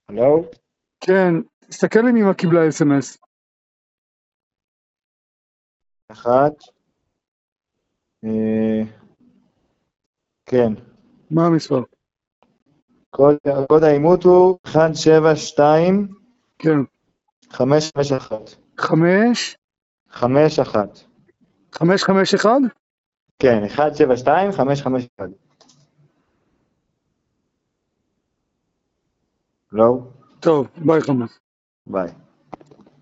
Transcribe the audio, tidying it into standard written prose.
הלו? כן, תסתכל אם אמא קיבלה אס-אמס. אחת. כן. מה המספר? קוד האימות הוא 172. כן. 551. 5? 51. 551? כן, 172, 551. לא? טוב, ביי חמאס. ביי.